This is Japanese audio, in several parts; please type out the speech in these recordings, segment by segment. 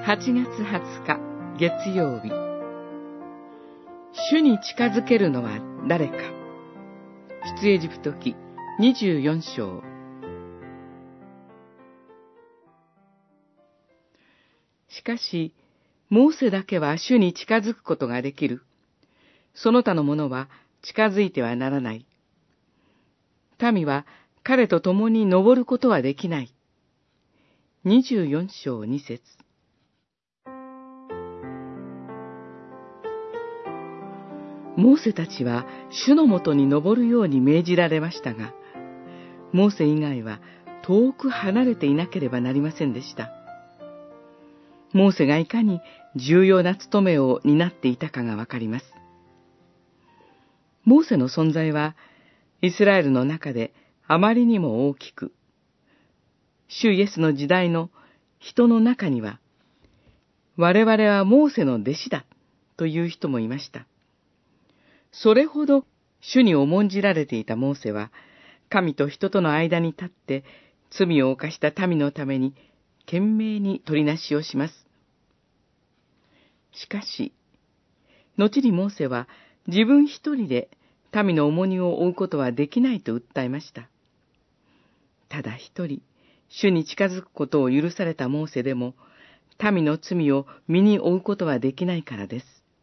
8月20日月曜日。主に近づけるのは誰か。出エジプト記24章。しかし、モーセだけは主に近づくことができる。その他の者は近づいてはならない。民は彼と共に登ることはできない。24章2節。モーセたちは主のもとに登るように命じられましたが、モーセ以外は遠く離れていなければなりませんでした。モーセがいかに重要な務めを担っていたかがわかります。モーセの存在はイスラエルの中であまりにも大きく、主イエスの時代の人の中には、我々はモーセの弟子だという人もいました。それほど主に重んじられていたモーセは、神と人との間に立って罪を犯した民のために懸命に取りなしをします。しかし、後にモーセは自分一人で民の重荷を負うことはできないと訴えました。ただ一人、主に近づくことを許されたモーセでも、民の罪を身に負うことはできないからです。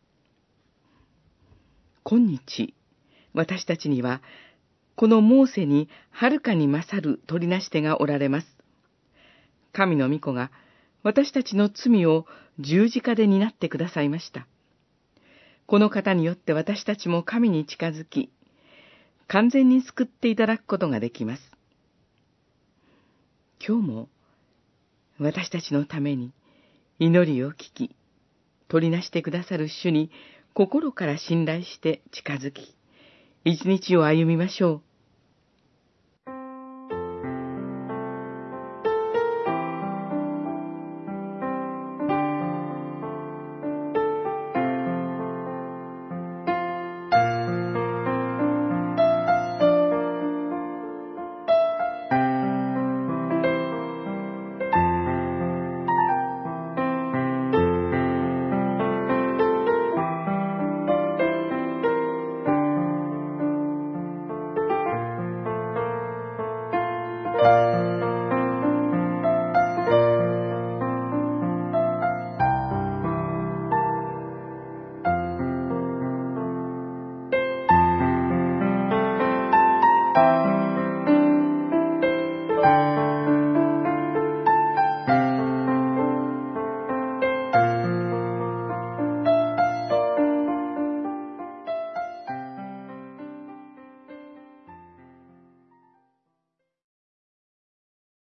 今日、私たちには、このモーセにはるかに勝る取りなし手がおられます。神の御子が私たちの罪を十字架で担ってくださいました。この方によって私たちも神に近づき、完全に救っていただくことができます。今日も私たちのために祈りを聞き、取りなしてくださる主に心から信頼して近づき、一日を歩みましょう。